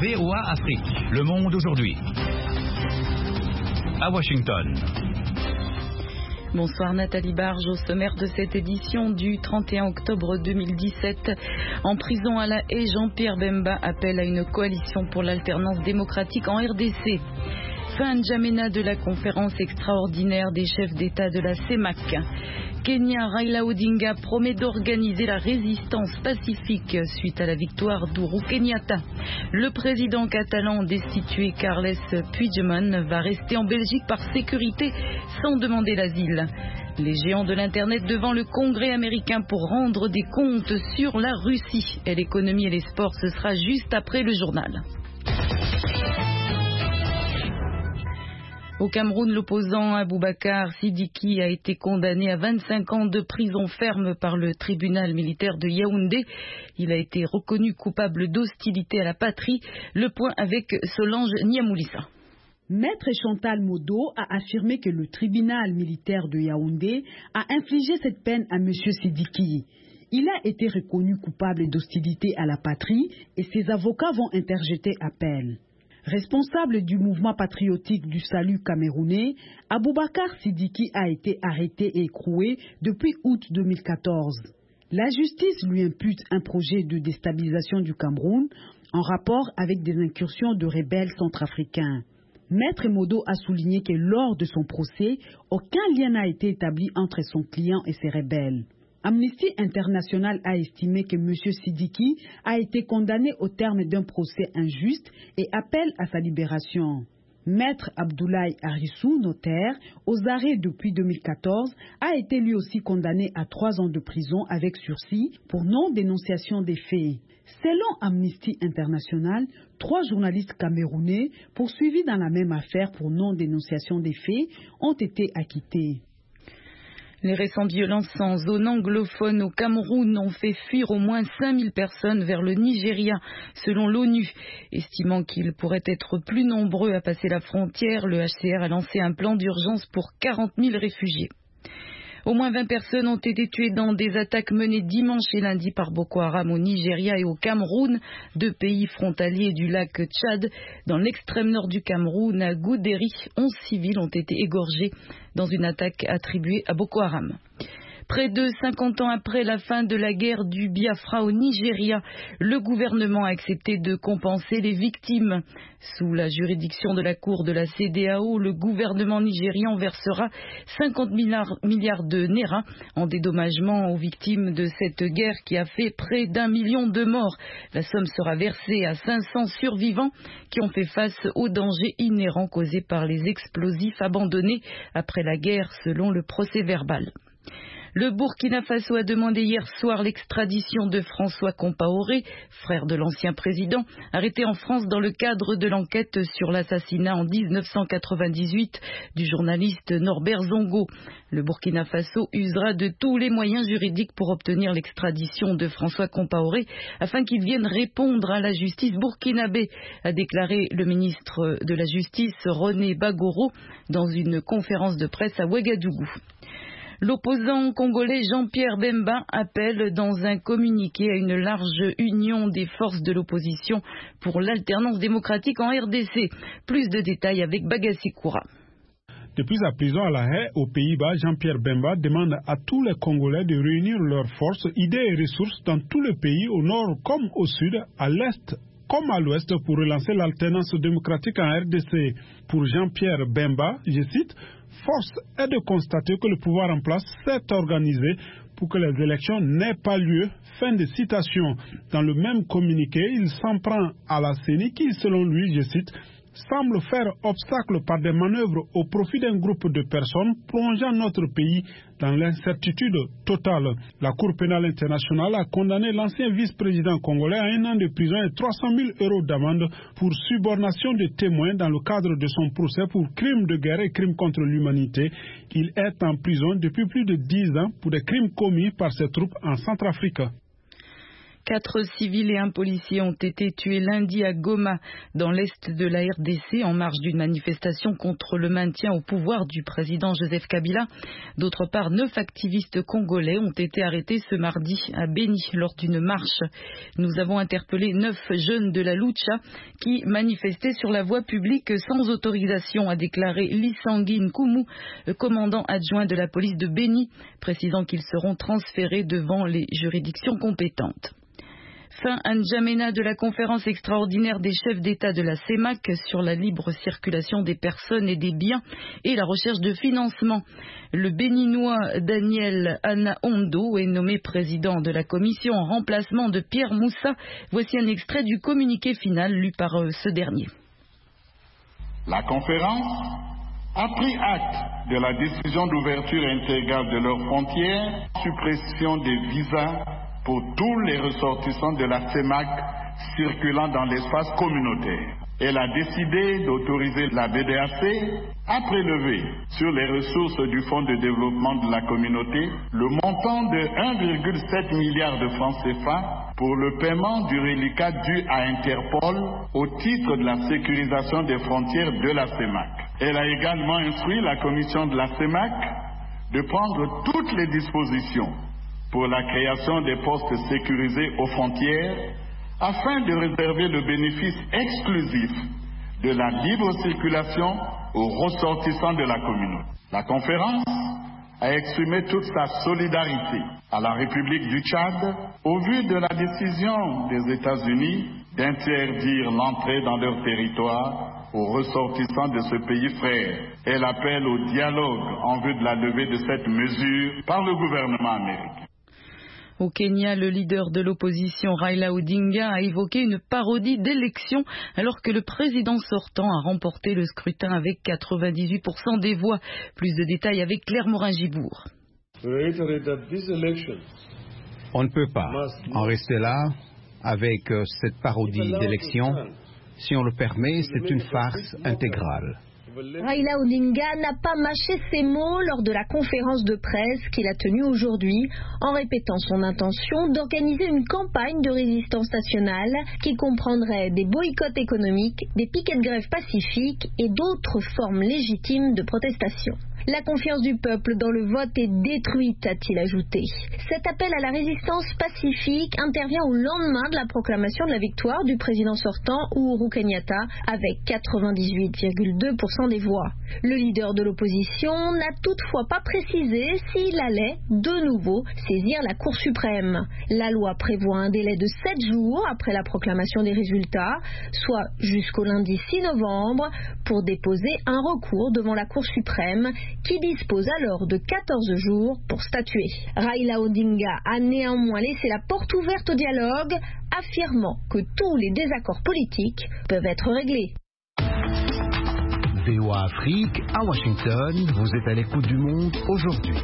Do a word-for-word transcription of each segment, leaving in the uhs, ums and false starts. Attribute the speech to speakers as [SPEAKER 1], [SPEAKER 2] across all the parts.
[SPEAKER 1] V O A Afrique. Le monde aujourd'hui. À Washington.
[SPEAKER 2] Bonsoir Nathalie Barge, au sommaire de cette édition du trente et un octobre deux mille dix-sept. En prison à La Haye, Jean-Pierre Bemba appelle à une coalition pour l'alternance démocratique en R D C. Fin N'Djamena de la conférence extraordinaire des chefs d'État de la CEMAC. Kenya, Raila Odinga promet d'organiser la résistance pacifique suite à la victoire d'Ourou Kenyatta. Le président catalan destitué Carles Puigdemont va rester en Belgique par sécurité sans demander l'asile. Les géants de l'Internet devant le Congrès américain pour rendre des comptes sur la Russie. Et l'économie et les sports, ce sera juste après le journal. Au Cameroun, l'opposant Aboubacar Sidiki a été condamné à vingt-cinq ans de prison ferme par le tribunal militaire de Yaoundé. Il a été reconnu coupable d'hostilité à la patrie. Le point avec Solange Niamoulissa.
[SPEAKER 3] Maître Chantal Modo a affirmé que le tribunal militaire de Yaoundé a infligé cette peine à M. Sidiki. Il a été reconnu coupable d'hostilité à la patrie et ses avocats vont interjeter appel. Responsable du mouvement patriotique du salut camerounais, Aboubacar Sidiki a été arrêté et écroué depuis août deux mille quatorze. La justice lui impute un projet de déstabilisation du Cameroun en rapport avec des incursions de rebelles centrafricains. Maître Modo a souligné que lors de son procès, aucun lien n'a été établi entre son client et ces rebelles. Amnesty International a estimé que M. Sidiki a été condamné au terme d'un procès injuste et appelle à sa libération. Maître Abdoulaye Arissou, notaire, aux arrêts depuis deux mille quatorze, a été lui aussi condamné à trois ans de prison avec sursis pour non-dénonciation des faits. Selon Amnesty International, trois journalistes camerounais poursuivis dans la même affaire pour non-dénonciation des faits ont été acquittés.
[SPEAKER 2] Les récentes violences en zone anglophone au Cameroun ont fait fuir au moins cinq mille personnes vers le Nigeria, selon l'ONU. Estimant qu'ils pourraient être plus nombreux à passer la frontière, le H C R a lancé un plan d'urgence pour quarante mille réfugiés. Au moins vingt personnes ont été tuées dans des attaques menées dimanche et lundi par Boko Haram au Nigeria et au Cameroun, deux pays frontaliers du lac Tchad. Dans l'extrême nord du Cameroun, à Goudéry, onze civils ont été égorgés dans une attaque attribuée à Boko Haram. Près de cinquante ans après la fin de la guerre du Biafra au Nigeria, le gouvernement a accepté de compenser les victimes. Sous la juridiction de la Cour de la C E D A O, le gouvernement nigérian versera cinquante milliards de naira en dédommagement aux victimes de cette guerre qui a fait près d'un million de morts. La somme sera versée à cinq cents survivants qui ont fait face aux dangers inhérents causés par les explosifs abandonnés après la guerre, selon le procès-verbal. Le Burkina Faso a demandé hier soir l'extradition de François Compaoré, frère de l'ancien président, arrêté en France dans le cadre de l'enquête sur l'assassinat en mille neuf cent quatre-vingt-dix-huit du journaliste Norbert Zongo. Le Burkina Faso usera de tous les moyens juridiques pour obtenir l'extradition de François Compaoré afin qu'il vienne répondre à la justice burkinabé, a déclaré le ministre de la Justice René Bagoro dans une conférence de presse à Ouagadougou. L'opposant congolais Jean-Pierre Bemba appelle dans un communiqué à une large union des forces de l'opposition pour l'alternance démocratique en R D C. Plus de détails avec Bagassi Koura.
[SPEAKER 4] Depuis sa prison à La Haye, aux Pays-Bas, Jean-Pierre Bemba demande à tous les Congolais de réunir leurs forces, idées et ressources dans tout le pays, au nord comme au sud, à l'est comme à l'ouest, pour relancer l'alternance démocratique en R D C. Pour Jean-Pierre Bemba, je cite, « Force est de constater que le pouvoir en place s'est organisé pour que les élections n'aient pas lieu. » Fin de citation. Dans le même communiqué, il s'en prend à la C E N I qui, selon lui, je cite, semble faire obstacle par des manœuvres au profit d'un groupe de personnes plongeant notre pays dans l'incertitude totale. La Cour pénale internationale a condamné l'ancien vice-président congolais à un an de prison et trois cent mille euros d'amende pour subornation de témoins dans le cadre de son procès pour crimes de guerre et crimes contre l'humanité. Il est en prison depuis plus de dix ans pour des crimes commis par ses troupes en Centrafrique.
[SPEAKER 2] Quatre civils et un policier ont été tués lundi à Goma, dans l'est de la R D C, en marge d'une manifestation contre le maintien au pouvoir du président Joseph Kabila. D'autre part, neuf activistes congolais ont été arrêtés ce mardi à Beni lors d'une marche. Nous avons interpellé neuf jeunes de la Lucha qui manifestaient sur la voie publique sans autorisation, a déclaré Lisangui Nkumu, commandant adjoint de la police de Beni, précisant qu'ils seront transférés devant les juridictions compétentes. Fin à N'Djamena de la conférence extraordinaire des chefs d'État de la C E M A C sur la libre circulation des personnes et des biens et la recherche de financement. Le Béninois Daniel Anaondo est nommé président de la commission en remplacement de Pierre Moussa. Voici un extrait du communiqué final lu par ce dernier.
[SPEAKER 5] La conférence a pris acte de la décision d'ouverture intégrale de leurs frontières, suppression des visas pour tous les ressortissants de la C E M A C circulant dans l'espace communautaire. Elle a décidé d'autoriser la B D A C à prélever sur les ressources du Fonds de développement de la communauté le montant de un virgule sept milliard de francs C F A pour le paiement du reliquat dû à Interpol au titre de la sécurisation des frontières de la C E M A C. Elle a également instruit la commission de la C E M A C de prendre toutes les dispositions pour la création des postes sécurisés aux frontières afin de réserver le bénéfice exclusif de la libre circulation aux ressortissants de la communauté. La conférence a exprimé toute sa solidarité à la République du Tchad au vu de la décision des États-Unis d'interdire l'entrée dans leur territoire aux ressortissants de ce pays frère. Elle appelle au dialogue en vue de la levée de cette mesure par le gouvernement américain.
[SPEAKER 2] Au Kenya, le leader de l'opposition Raila Odinga a évoqué une parodie d'élection alors que le président sortant a remporté le scrutin avec quatre-vingt-dix-huit pour cent des voix. Plus de détails avec Claire Morin-Gibourg.
[SPEAKER 6] On ne peut pas en rester là avec cette parodie d'élection. Si on le permet, c'est une farce intégrale.
[SPEAKER 7] Raila Odinga n'a pas mâché ses mots lors de la conférence de presse qu'il a tenue aujourd'hui en répétant son intention d'organiser une campagne de résistance nationale qui comprendrait des boycotts économiques, des piquets de grève pacifiques et d'autres formes légitimes de protestation. La confiance du peuple dans le vote est détruite, a-t-il ajouté. Cet appel à la résistance pacifique intervient au lendemain de la proclamation de la victoire du président sortant, Uhuru Kenyatta, avec quatre-vingt-dix-huit virgule deux pour cent des voix. Le leader de l'opposition n'a toutefois pas précisé s'il allait de nouveau saisir la Cour suprême. La loi prévoit un délai de sept jours après la proclamation des résultats, soit jusqu'au lundi six novembre, pour déposer un recours devant la Cour suprême, qui dispose alors de quatorze jours pour statuer. Raila Odinga a néanmoins laissé la porte ouverte au dialogue, affirmant que tous les désaccords politiques peuvent être réglés.
[SPEAKER 1] V O A Afrique, à Washington, vous êtes à l'écoute du monde aujourd'hui.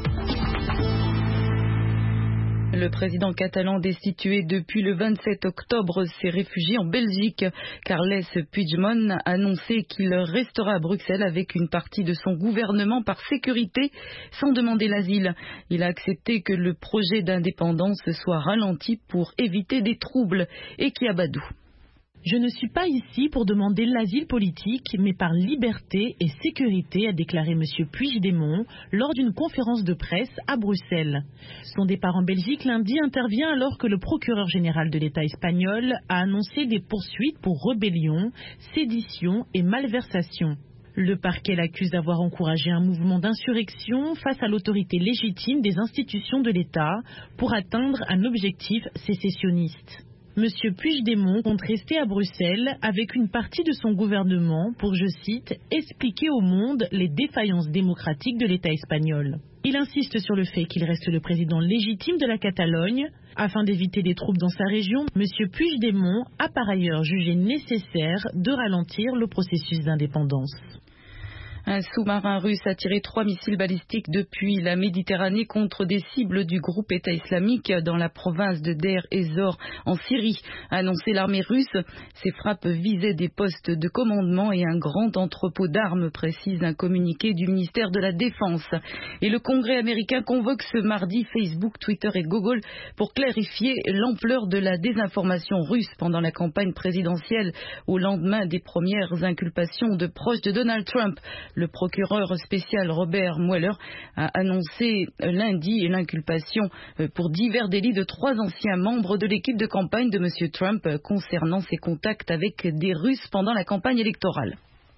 [SPEAKER 2] Le président catalan destitué depuis le vingt-sept octobre s'est réfugié en Belgique. Carles Puigdemont a annoncé qu'il restera à Bruxelles avec une partie de son gouvernement par sécurité sans demander l'asile. Il a accepté que le projet d'indépendance soit ralenti pour éviter des troubles. Et Kiabadou.
[SPEAKER 8] Je ne suis pas ici pour demander l'asile politique, mais par liberté et sécurité, a déclaré M. Puigdemont lors d'une conférence de presse à Bruxelles. Son départ en Belgique lundi intervient alors que le procureur général de l'État espagnol a annoncé des poursuites pour rébellion, sédition et malversation. Le parquet l'accuse d'avoir encouragé un mouvement d'insurrection face à l'autorité légitime des institutions de l'État pour atteindre un objectif sécessionniste. Monsieur Puigdemont compte rester à Bruxelles avec une partie de son gouvernement pour, je cite, expliquer au monde les défaillances démocratiques de l'État espagnol. Il insiste sur le fait qu'il reste le président légitime de la Catalogne. Afin d'éviter des troubles dans sa région, Monsieur Puigdemont a par ailleurs jugé nécessaire de ralentir le processus d'indépendance.
[SPEAKER 2] Un sous-marin russe a tiré trois missiles balistiques depuis la Méditerranée contre des cibles du groupe État islamique dans la province de Deir ez-Zor en Syrie, a annoncé l'armée russe. Ces frappes visaient des postes de commandement et un grand entrepôt d'armes, précise un communiqué du ministère de la Défense. Et le Congrès américain convoque ce mardi Facebook, Twitter et Google pour clarifier l'ampleur de la désinformation russe pendant la campagne présidentielle au lendemain des premières inculpations de proches de Donald Trump. Le procureur spécial Robert Mueller a annoncé lundi l'inculpation pour divers délits de trois anciens membres de l'équipe de campagne de M. Trump concernant ses contacts avec des Russes pendant la campagne électorale.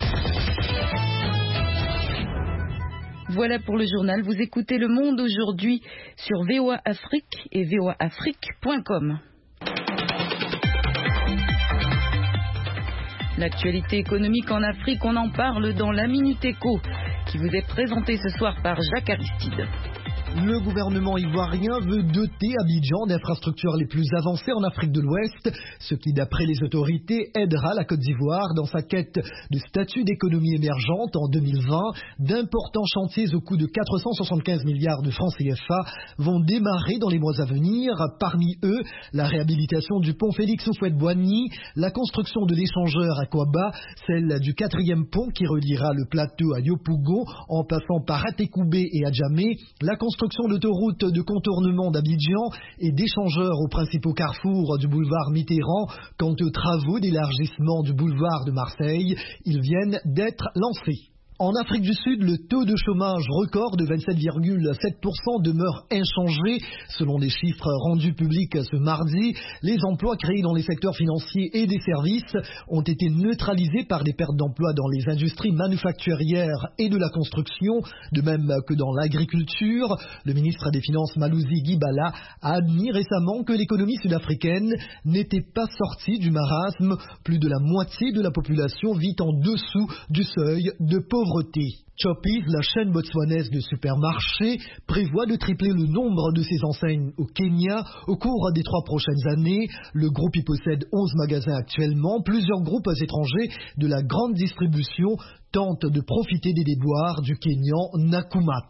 [SPEAKER 2] Voilà pour le journal. Vous écoutez Le Monde aujourd'hui sur V O A Afrique et V O A Afrique point com. L'actualité économique en Afrique, on en parle dans la Minute Éco, qui vous est présentée ce soir par Jacques Aristide.
[SPEAKER 9] Le gouvernement ivoirien veut doter Abidjan d'infrastructures les plus avancées en Afrique de l'Ouest, ce qui, d'après les autorités, aidera la Côte d'Ivoire dans sa quête de statut d'économie émergente en deux mille vingt. D'importants chantiers au coût de quatre cent soixante-quinze milliards de francs C F A vont démarrer dans les mois à venir. Parmi eux, la réhabilitation du pont Félix Houphouët-Boigny, la construction de l'échangeur à Kouaba, celle du quatrième pont qui reliera le plateau à Yopougon en passant par Atekoubé et Adjamé, la construction Construction d'autoroutes de contournement d'Abidjan et d'échangeurs aux principaux carrefours du boulevard Mitterrand. Quant aux travaux d'élargissement du boulevard de Marseille, ils viennent d'être lancés. En Afrique du Sud, le taux de chômage record de vingt-sept virgule sept pour cent demeure inchangé. Selon les chiffres rendus publics ce mardi, les emplois créés dans les secteurs financiers et des services ont été neutralisés par des pertes d'emplois dans les industries manufacturières et de la construction, de même que dans l'agriculture. Le ministre des Finances Malouzi Guibala a admis récemment que l'économie sud-africaine n'était pas sortie du marasme. Plus de la moitié de la population vit en dessous du seuil de pauvreté. Choppies, la chaîne botswanaise de supermarchés, prévoit de tripler le nombre de ses enseignes au Kenya au cours des trois prochaines années. Le groupe y possède onze magasins actuellement. Plusieurs groupes étrangers de la grande distribution tentent de profiter des déboires du Kenyan Nakumat.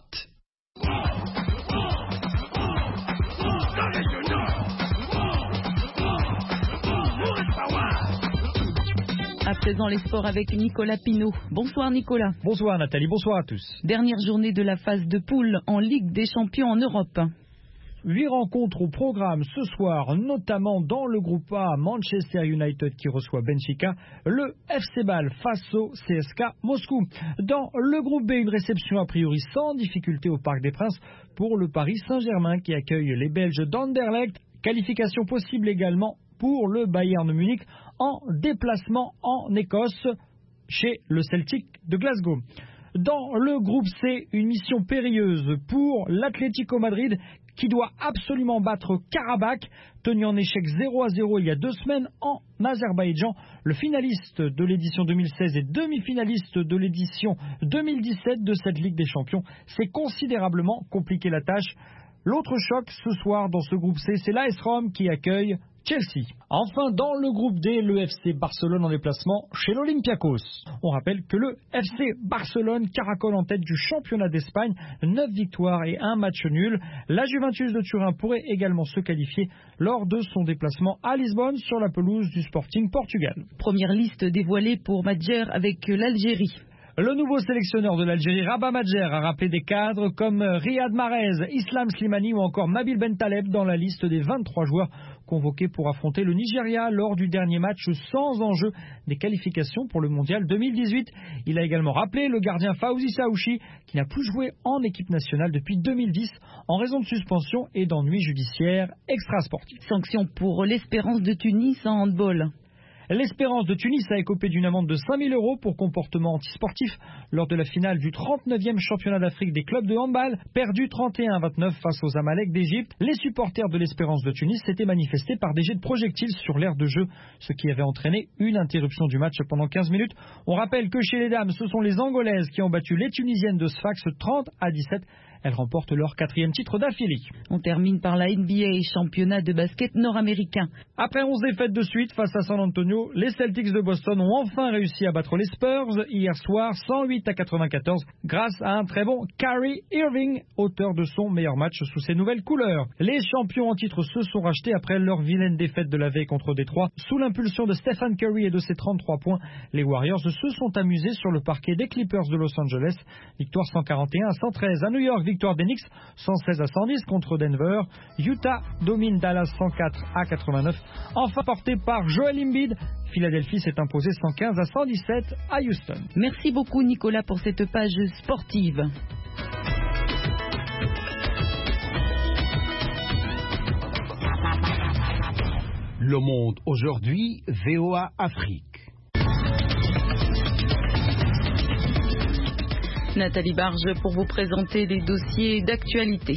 [SPEAKER 2] À présent, les sports avec Nicolas Pinault. Bonsoir Nicolas.
[SPEAKER 10] Bonsoir Nathalie, bonsoir à tous.
[SPEAKER 2] Dernière journée de la phase de poule en Ligue des Champions en Europe.
[SPEAKER 10] Huit rencontres au programme ce soir, notamment dans le groupe A, Manchester United qui reçoit Benfica, le F C Bâle face au C S K Moscou. Dans le groupe B, une réception a priori sans difficulté au Parc des Princes pour le Paris Saint-Germain qui accueille les Belges d'Anderlecht. Qualification possible également pour le Bayern Munich en déplacement en Écosse chez le Celtic de Glasgow. Dans le groupe C, une mission périlleuse pour l'Atlético Madrid qui doit absolument battre Karabakh, tenu en échec zéro à zéro il y a deux semaines en Azerbaïdjan. Le finaliste de l'édition deux mille seize et demi-finaliste de l'édition deux mille dix-sept de cette Ligue des Champions s'est considérablement compliqué la tâche. L'autre choc ce soir dans ce groupe C, c'est l'A S Rome qui accueille Chelsea. Enfin, dans le groupe D, le F C Barcelone en déplacement chez l'Olympiakos. On rappelle que le F C Barcelone caracole en tête du championnat d'Espagne, neuf victoires et un match nul. La Juventus de Turin pourrait également se qualifier lors de son déplacement à Lisbonne sur la pelouse du Sporting Portugal.
[SPEAKER 2] Première liste dévoilée pour Madjer avec l'Algérie.
[SPEAKER 10] Le nouveau sélectionneur de l'Algérie, Rabat Madjer, a rappelé des cadres comme Riyad Mahrez, Islam Slimani ou encore Nabil Bentaleb dans la liste des vingt-trois joueurs convoqués pour affronter le Nigeria lors du dernier match sans enjeu des qualifications pour le mondial deux mille dix-huit. Il a également rappelé le gardien Fawzi Saouchi qui n'a plus joué en équipe nationale depuis deux mille dix en raison de suspension et d'ennuis judiciaires extrasportifs.
[SPEAKER 2] Sanction pour l'Espérance de Tunis en handball.
[SPEAKER 10] L'Espérance de Tunis a écopé d'une amende de cinq mille euros pour comportement antisportif lors de la finale du trente-neuvième championnat d'Afrique des clubs de handball, perdu trente et un à vingt-neuf face aux Amalek d'Égypte. Les supporters de l'Espérance de Tunis s'étaient manifestés par des jets de projectiles sur l'aire de jeu, ce qui avait entraîné une interruption du match pendant quinze minutes. On rappelle que chez les dames, ce sont les Angolaises qui ont battu les Tunisiennes de Sfax trente à dix-sept. Elles remportent leur quatrième titre d'affilée.
[SPEAKER 2] On termine par la N B A, championnat de basket nord-américain.
[SPEAKER 10] Après onze défaites de suite face à San Antonio, les Celtics de Boston ont enfin réussi à battre les Spurs hier soir cent huit à quatre-vingt-quatorze grâce à un très bon Kyrie Irving, auteur de son meilleur match sous ses nouvelles couleurs. Les champions en titre se sont rachetés après leur vilaine défaite de la veille contre Détroit. Sous l'impulsion de Stephen Curry et de ses trente-trois points, les Warriors se sont amusés sur le parquet des Clippers de Los Angeles. Victoire cent quarante et un à cent treize. À New York, victoire des Knicks cent seize à cent dix contre Denver. Utah domine Dallas cent quatre à quatre-vingt-neuf. Enfin porté par Joel Embiid, Philadelphie s'est imposé cent quinze à cent dix-sept à Houston.
[SPEAKER 2] Merci beaucoup Nicolas pour cette page sportive.
[SPEAKER 1] Le Monde aujourd'hui, V O A Afrique.
[SPEAKER 2] Nathalie Barge pour vous présenter les dossiers d'actualité.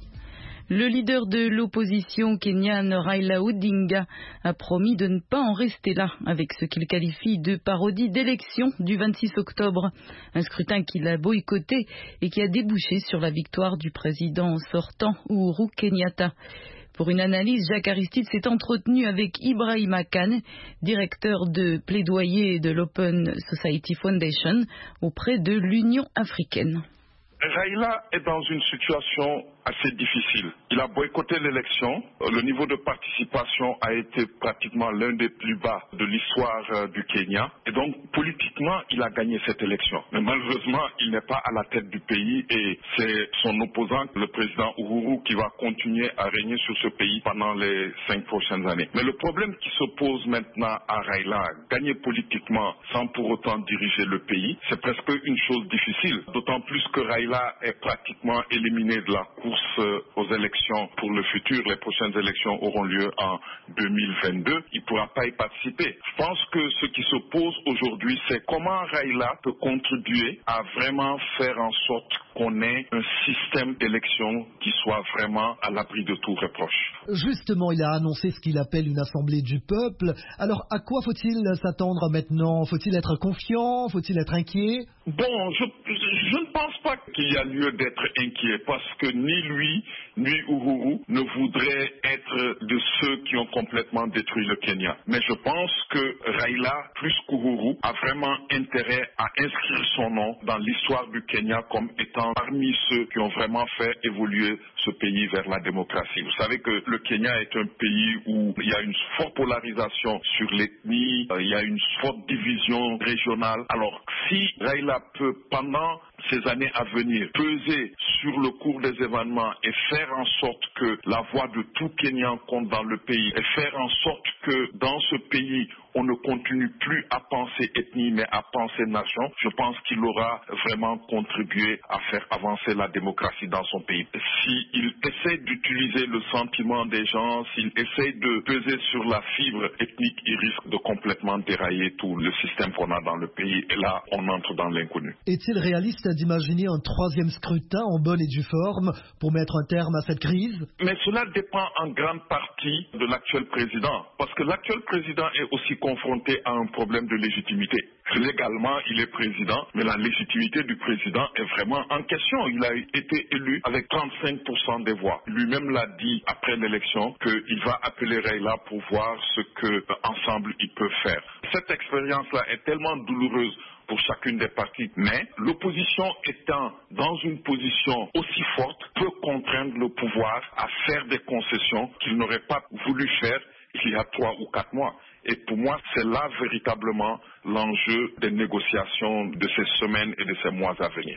[SPEAKER 2] Le leader de l'opposition kenyane Raila Odinga a promis de ne pas en rester là avec ce qu'il qualifie de parodie d'élection du vingt-six octobre. Un scrutin qu'il a boycotté et qui a débouché sur la victoire du président sortant Uhuru Kenyatta. Pour une analyse, Jacques Aristide s'est entretenu avec Ibrahima Kane, directeur de plaidoyer de l'Open Society Foundation auprès de l'Union africaine.
[SPEAKER 11] Raila est dans une situation assez difficile. Il a boycotté l'élection. Le niveau de participation a été pratiquement l'un des plus bas de l'histoire du Kenya. Et donc, politiquement, il a gagné cette élection. Mais malheureusement, il n'est pas à la tête du pays et c'est son opposant, le président Uhuru, qui va continuer à régner sur ce pays pendant les cinq prochaines années. Mais le problème qui se pose maintenant à Raila, gagner politiquement sans pour autant diriger le pays, c'est presque une chose difficile. D'autant plus que Raila est pratiquement éliminé de la course aux élections pour le futur. Les prochaines élections auront lieu en deux mille vingt-deux. Il ne pourra pas y participer. Je pense que ce qui se pose aujourd'hui, c'est comment Raila peut contribuer à vraiment faire en sorte qu'on ait un système d'élection qui soit vraiment à l'abri de tout reproche.
[SPEAKER 9] Justement, il a annoncé ce qu'il appelle une assemblée du peuple. Alors, à quoi faut-il s'attendre maintenant? Faut-il être confiant? Faut-il être inquiet?
[SPEAKER 11] Bon, je, je ne pense pas qu'il y a lieu d'être inquiet parce que ni lui, ni Uhuru ne voudraient être de ceux qui ont complètement détruit le Kenya. Mais je pense que Raila, plus qu'Uhuru, a vraiment intérêt à inscrire son nom dans l'histoire du Kenya comme étant parmi ceux qui ont vraiment fait évoluer ce pays vers la démocratie. Vous savez que le Kenya est un pays où il y a une forte polarisation sur l'ethnie, il y a une forte division régionale. Alors, si Raila peut, pendant ces années à venir, peser sur le cours des événements et faire en sorte que la voix de tout Kenyan compte dans le pays et faire en sorte que dans ce pays, on ne continue plus à penser ethnie mais à penser nation, je pense qu'il aura vraiment contribué à faire avancer la démocratie dans son pays. S'il essaie d'utiliser le sentiment des gens, s'il essaie de peser sur la fibre ethnique, il risque de complètement dérailler tout le système qu'on a dans le pays et là, on entre dans l'inconnu.
[SPEAKER 9] Est-il réaliste d'imaginer un troisième scrutin en bonne et due forme pour mettre un terme à cette crise?
[SPEAKER 11] Mais cela dépend en grande partie de l'actuel président, parce que l'actuel président est aussi confronté à un problème de légitimité. Légalement, il est président, mais la légitimité du président est vraiment en question. Il a été élu avec trente-cinq pour cent des voix. Lui-même l'a dit après l'élection qu'il va appeler Raila pour voir ce qu'ensemble ils peuvent faire. Cette expérience-là est tellement douloureuse pour chacune des parties, mais l'opposition étant dans une position aussi forte peut contraindre le pouvoir à faire des concessions qu'il n'aurait pas voulu faire il y a trois ou quatre mois. Et pour moi, c'est là véritablement l'enjeu des négociations de ces semaines et de ces mois à venir.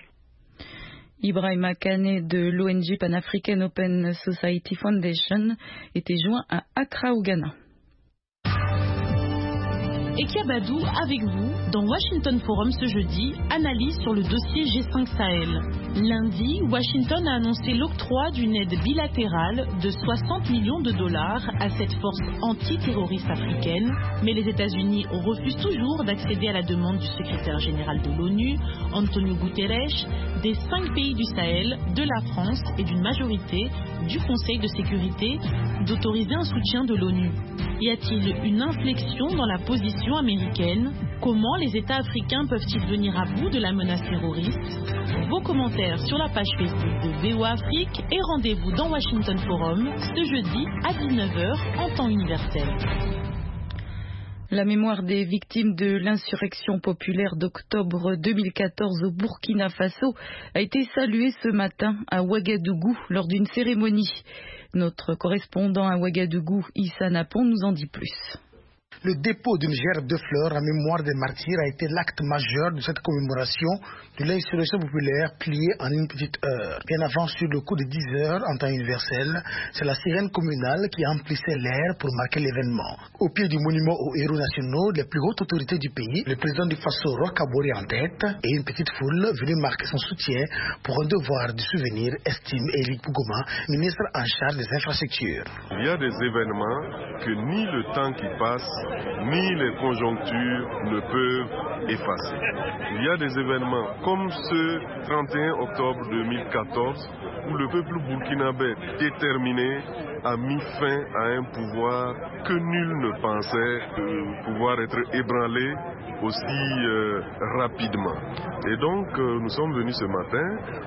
[SPEAKER 2] Ibrahima Kane de l'O N G Pan-African Open Society Foundation était joint à Accra au Ghana.
[SPEAKER 8] Ekia Badou avec vous dans Washington Forum ce jeudi, analyse sur le dossier G cinq Sahel. Lundi, Washington a annoncé l'octroi d'une aide bilatérale de soixante millions de dollars à cette force antiterroriste africaine, mais les États-Unis refusent toujours d'accéder à la demande du secrétaire général de l'ONU, Antonio Guterres, des cinq pays du Sahel, de la France et d'une majorité du Conseil de sécurité d'autoriser un soutien de l'ONU. Y a-t-il une inflexion dans la position américaine? Comment les États africains peuvent-ils venir à bout de la menace terroriste? Vos commentaires sur la page Facebook de V O A Afrique et rendez-vous dans Washington Forum ce jeudi à dix-neuf heures en temps universel.
[SPEAKER 2] La mémoire des victimes de l'insurrection populaire d'octobre deux mille quatorze au Burkina Faso a été saluée ce matin à Ouagadougou lors d'une cérémonie. Notre correspondant à Ouagadougou, Issa Napon, nous en dit plus.
[SPEAKER 12] Le dépôt d'une gerbe de fleurs en mémoire des martyrs a été l'acte majeur de cette commémoration de l'insurrection populaire pliée en une petite heure. Bien avant, sur le coup de dix heures en temps universel, c'est la sirène communale qui emplissait l'air pour marquer l'événement. Au pied du monument aux héros nationaux, les plus hautes autorités du pays, le président du Faso Roch Kabore en tête et une petite foule venue marquer son soutien pour un devoir du souvenir, estime Éric Bougouma, ministre en charge des infrastructures.
[SPEAKER 13] Il y a des événements que ni le temps qui passe ni les conjonctures ne peuvent effacer. Il y a des événements comme ce trente et un octobre deux mille quatorze où le peuple burkinabé déterminé a mis fin à un pouvoir que nul ne pensait euh, pouvoir être ébranlé aussi euh, rapidement. Et donc euh, nous sommes venus ce matin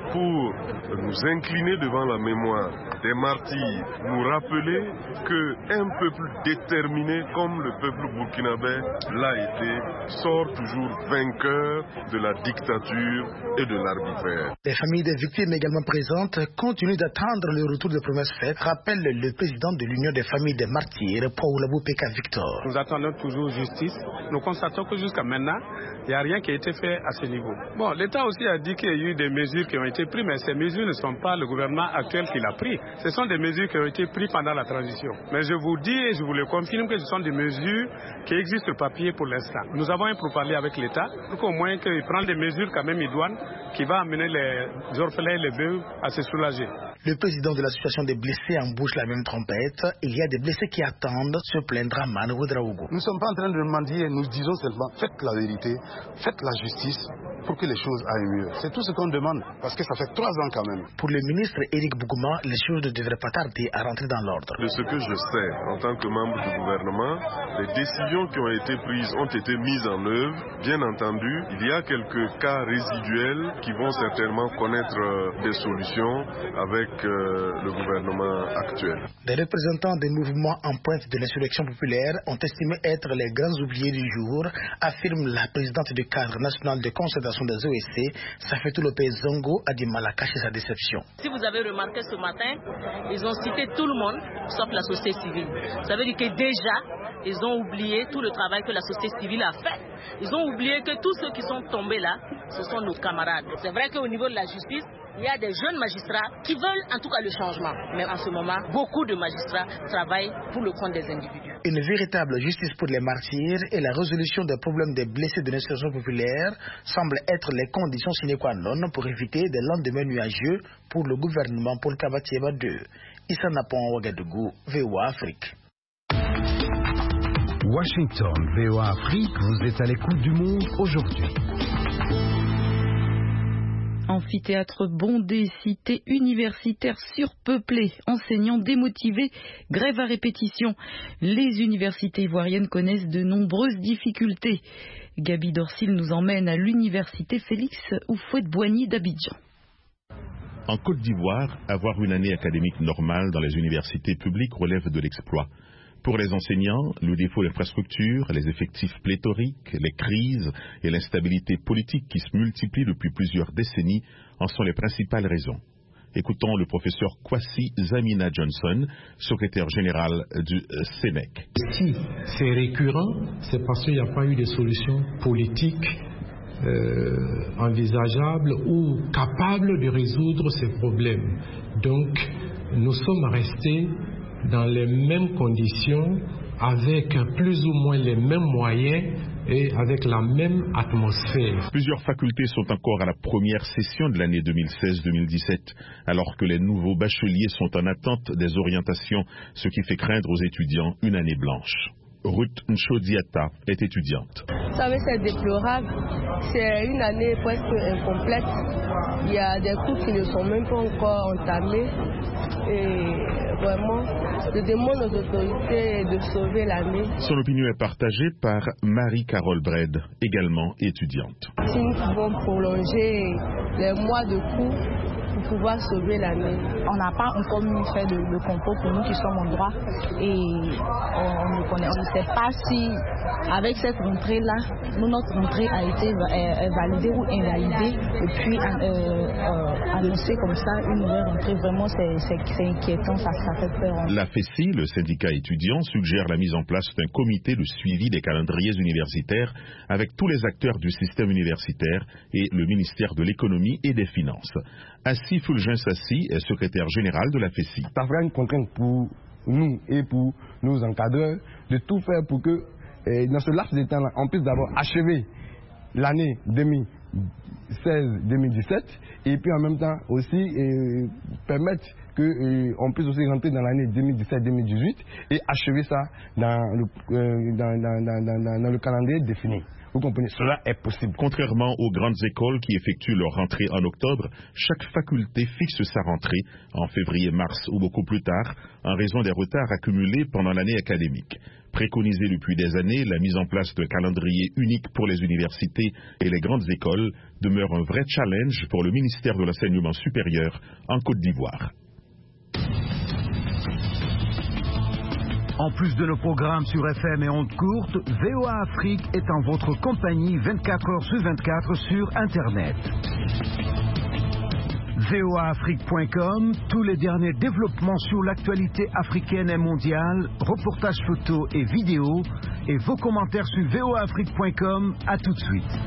[SPEAKER 13] pour nous incliner devant la mémoire des martyrs, nous rappeler qu'un peuple déterminé comme le peuple burkinabé l'a été, sort toujours vainqueur de la dictature et de l'arbitraire.
[SPEAKER 12] Les familles des victimes également présentes continuent d'attendre le retour des promesses faites, rappelle le président de l'Union des familles des martyrs, Paoulabou Peka Victor.
[SPEAKER 14] Nous attendons toujours justice. Nous constatons que jusqu'à maintenant, il n'y a rien qui a été fait à ce niveau. Bon, l'État aussi a dit qu'il y a eu des mesures qui ont été prises, mais ces mesures ne sont pas le gouvernement actuel qui l'a pris. Ce sont des mesures qui ont été prises pendant la transition. Mais je vous dis et je vous le confirme que ce sont des mesures qui existent sur papier pour l'instant. Nous avons un pourparler avec l'État pour qu'au moins qu'il prenne des mesures quand même idoines qui vont amener les orphelins et les veuves à se soulager.
[SPEAKER 12] Le président de l'association des blessés embouche la même trompette. Il y a des blessés qui attendent, se plaindra Manu Ouedraogo.
[SPEAKER 15] Nous ne sommes pas en train de mendier, nous disons seulement faites la vérité, faites la justice pour que les choses aillent mieux. C'est tout ce qu'on demande, parce que ça fait trois ans quand même.
[SPEAKER 12] Pour le ministre Éric Bougouma, les choses ne devraient pas tarder à rentrer dans l'ordre.
[SPEAKER 13] De ce que je sais, en tant que membre du gouvernement, les décisions qui ont été prises ont été mises en œuvre. Bien entendu, il y a quelques cas résiduels qui vont certainement connaître des solutions avec euh, le gouvernement actuel.
[SPEAKER 12] Les représentants des mouvements en pointe de l'insurrection populaire ont estimé être les grands oubliés du jour, affirme la présidente du cadre national de concertation des O S C, Safetou Lopez Zongo, a du mal à cacher sa déception.
[SPEAKER 16] Si vous avez remarqué ce matin, ils ont cité tout le monde, sauf la société civile. Ça veut dire que déjà, ils ont oublié tout le travail que la société civile a fait. Ils ont oublié que tous ceux qui sont tombés là, ce sont nos camarades. C'est vrai qu'au niveau de la justice, il y a des jeunes magistrats qui veulent en tout cas le changement. Mais en ce moment, beaucoup de magistrats travaillent pour le compte des individus.
[SPEAKER 12] Une véritable justice pour les martyrs et la résolution des problèmes des blessés de l'insurrection populaire semblent être les conditions sine qua non pour éviter des lendemains nuageux pour le gouvernement Paul Kabatieba deux. Issa Napon, Ouagadougou, V O A Afrique.
[SPEAKER 1] Washington, V O A Afrique, vous êtes à l'écoute du monde aujourd'hui.
[SPEAKER 2] Amphithéâtre bondé, cité universitaire surpeuplée, enseignants démotivés, grève à répétition. Les universités ivoiriennes connaissent de nombreuses difficultés. Gabi Dorsil nous emmène à l'université Félix Houphouët-Boigny d'Abidjan.
[SPEAKER 17] En Côte d'Ivoire, avoir une année académique normale dans les universités publiques relève de l'exploit. Pour les enseignants, le défaut d'infrastructures, les effectifs pléthoriques, les crises et l'instabilité politique qui se multiplient depuis plusieurs décennies en sont les principales raisons. Écoutons le professeur Kwasi Zamina Johnson, secrétaire général du S E N E C.
[SPEAKER 18] Si c'est récurrent, c'est parce qu'il n'y a pas eu de solution politique euh, envisageable ou capable de résoudre ces problèmes. Donc, nous sommes restés dans les mêmes conditions, avec plus ou moins les mêmes moyens et avec la même atmosphère.
[SPEAKER 17] Plusieurs facultés sont encore à la première session de l'année deux mille seize deux mille dix-sept, alors que les nouveaux bacheliers sont en attente des orientations, ce qui fait craindre aux étudiants une année blanche. Ruth Nchodiata est étudiante.
[SPEAKER 19] Vous savez, c'est déplorable. C'est une année presque incomplète. Il y a des cours qui ne sont même pas encore entamés. Et vraiment, je demande aux autorités de sauver l'année.
[SPEAKER 17] Son opinion est partagée par Marie-Carole Bred, également étudiante.
[SPEAKER 19] Si nous pouvons prolonger les mois de cours pour pouvoir sauver l'année.
[SPEAKER 20] On n'a pas encore mis fait de, de concours pour nous qui sommes en droit et on, on ne connaît, on ne sait pas si avec cette rentrée-là, nous, notre rentrée a été euh, validée ou invalidée et puis euh, euh, annoncé comme ça une nouvelle rentrée. Vraiment, c'est, c'est, c'est inquiétant, ça, ça fait peur. Hein.
[SPEAKER 17] La FESI, le syndicat étudiant, suggère la mise en place d'un comité de suivi des calendriers universitaires avec tous les acteurs du système universitaire et le ministère de l'économie et des finances. Assis Fulgence Assis est secrétaire général de la FESI.
[SPEAKER 21] Ça fera une contrainte pour nous et pour nos encadreurs de tout faire pour que eh, dans ce laps de temps-là, on puisse d'abord achever l'année deux mille seize deux mille dix-sept et puis en même temps aussi eh, permettre qu'on puisse aussi rentrer dans l'année deux mille dix-sept deux mille dix-huit et achever ça dans le, euh, dans, dans, dans, dans, dans le calendrier défini. Vous comprenez, cela est possible.
[SPEAKER 17] Contrairement aux grandes écoles qui effectuent leur rentrée en octobre, chaque faculté fixe sa rentrée en février, mars ou beaucoup plus tard, en raison des retards accumulés pendant l'année académique. Préconisée depuis des années, la mise en place d'un calendrier unique pour les universités et les grandes écoles demeure un vrai challenge pour le ministère de l'Enseignement supérieur en Côte d'Ivoire.
[SPEAKER 1] En plus de nos programmes sur F M et ondes courtes, V O A Afrique est en votre compagnie vingt-quatre heures sur vingt-quatre sur Internet. V O A Afrique point com, tous les derniers développements sur l'actualité africaine et mondiale, reportages photos et vidéos, et vos commentaires sur V O A Afrique point com. À tout de suite.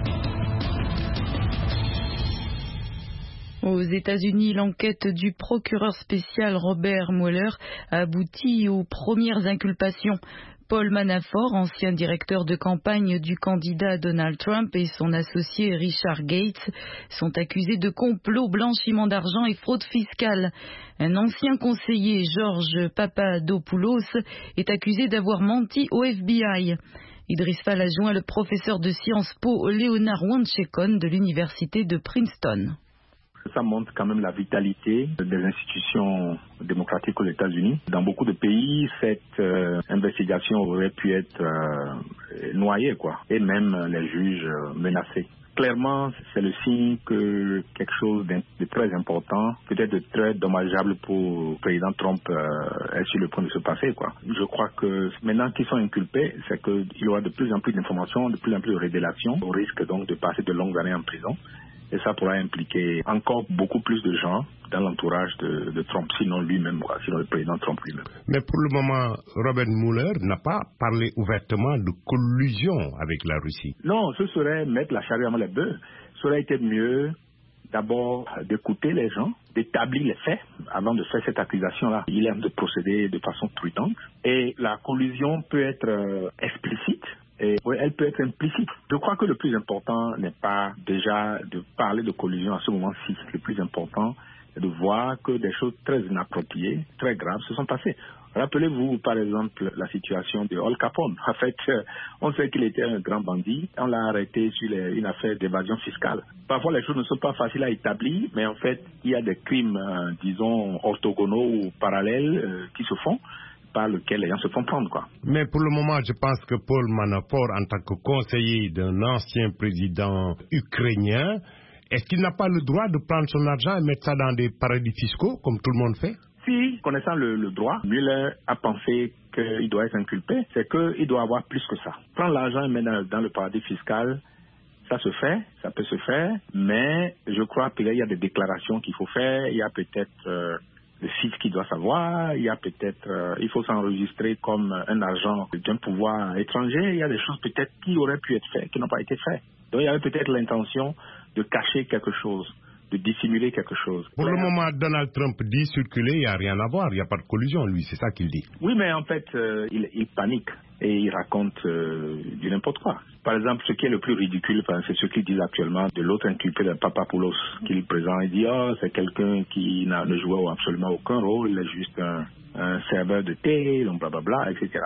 [SPEAKER 2] Aux États-Unis, l'enquête du procureur spécial Robert Mueller a abouti aux premières inculpations. Paul Manafort, ancien directeur de campagne du candidat Donald Trump, et son associé Richard Gates sont accusés de complot, blanchiment d'argent et fraude fiscale. Un ancien conseiller, George Papadopoulos, est accusé d'avoir menti au F B I. Idriss Fall a joint le professeur de Sciences Po Leonard Wanchekon de l'université de Princeton.
[SPEAKER 22] Ça montre quand même la vitalité des institutions démocratiques aux États-Unis. Dans beaucoup de pays, cette euh, investigation aurait pu être euh, noyée, quoi, et même les juges euh, menacés. Clairement, c'est le signe que quelque chose de très important, peut-être de très dommageable pour le président Trump, euh, est sur le point de se passer, quoi. Je crois que maintenant qu'ils sont inculpés, c'est qu'il y aura de plus en plus d'informations, de plus en plus de révélations, au risque donc de passer de longues années en prison. Et ça pourra impliquer encore beaucoup plus de gens dans l'entourage de, de Trump, sinon lui-même, quoi, sinon le président Trump lui-même.
[SPEAKER 23] Mais pour le moment, Robert Mueller n'a pas parlé ouvertement de collusion avec la Russie.
[SPEAKER 22] Non, ce serait mettre la charrue avant les bœufs. Ça aurait été mieux d'abord d'écouter les gens, d'établir les faits avant de faire cette accusation-là. Il est de procéder de façon prudente. Et la collusion peut être euh, explicite. Et oui, elle peut être implicite. Je crois que le plus important n'est pas déjà de parler de collusion à ce moment-ci. Le plus important est de voir que des choses très inappropriées, très graves se sont passées. Rappelez-vous, par exemple, la situation de Al Capone. En fait, on sait qu'il était un grand bandit. On l'a arrêté sur les, une affaire d'évasion fiscale. Parfois, les choses ne sont pas faciles à établir, mais en fait, il y a des crimes, euh, disons, orthogonaux ou parallèles euh, qui se font, par lequel les gens se font prendre, quoi.
[SPEAKER 23] Mais pour le moment, je pense que Paul Manafort, en tant que conseiller d'un ancien président ukrainien, est-ce qu'il n'a pas le droit de prendre son argent et mettre ça dans des paradis fiscaux, comme tout le monde fait?
[SPEAKER 22] Si, connaissant le, le droit, Mueller a pensé qu'il doit être inculpé, c'est qu'il doit avoir plus que ça. Prendre l'argent et mettre dans, dans le paradis fiscal, ça se fait, ça peut se faire, mais je crois qu'il y a des déclarations qu'il faut faire, il y a peut-être... Euh, le site qui doit savoir, il y a peut-être, euh, il faut s'enregistrer comme un agent d'un pouvoir étranger, il y a des choses peut-être qui auraient pu être faites, qui n'ont pas été faites. Donc il y avait peut-être l'intention de cacher quelque chose, de dissimuler quelque chose.
[SPEAKER 23] Pour le moment, Donald Trump dit circuler, il n'y a rien à voir, il n'y a pas de collusion, lui, c'est ça qu'il dit.
[SPEAKER 22] Oui, mais en fait, euh, il, il panique et il raconte euh, du n'importe quoi. Par exemple, ce qui est le plus ridicule, c'est ce qu'ils disent actuellement de l'autre inculpé de Papapoulos, qu'il présente. Il dit, oh, c'est quelqu'un qui n'a, ne joue absolument aucun rôle, il est juste un, un serveur de thé, donc blablabla, et cetera.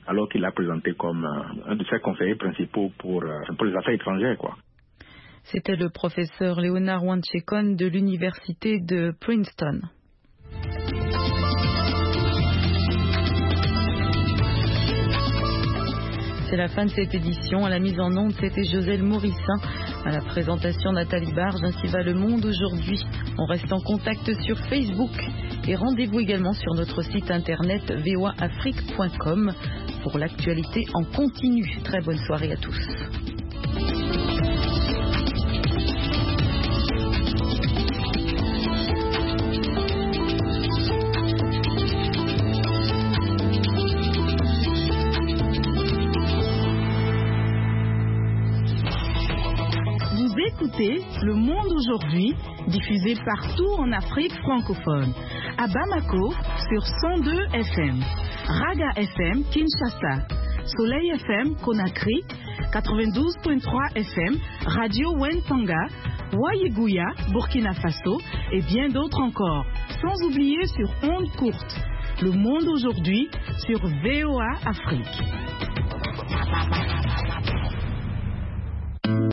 [SPEAKER 22] alors qu'il l'a présenté comme euh, un de ses conseillers principaux pour, euh, pour les affaires étrangères, quoi.
[SPEAKER 2] C'était le professeur Leonard Wanchekon de l'université de Princeton. C'est la fin de cette édition. À la mise en onde, c'était Joselle Mourissin. À la présentation, Nathalie Barge. Ainsi va le monde aujourd'hui. On reste en contact sur Facebook. Et rendez-vous également sur notre site internet v o a afrique point com pour l'actualité en continu. Très bonne soirée à tous.
[SPEAKER 3] Écoutez Le Monde aujourd'hui, diffusé partout en Afrique francophone. À Bamako, sur cent deux F M. Raga F M, Kinshasa. Soleil F M, Conakry. quatre-vingt-douze virgule trois F M. Radio Wentanga. Wayiguya, Burkina Faso. Et bien d'autres encore. Sans oublier sur ondes courtes. Le Monde aujourd'hui, sur V O A Afrique.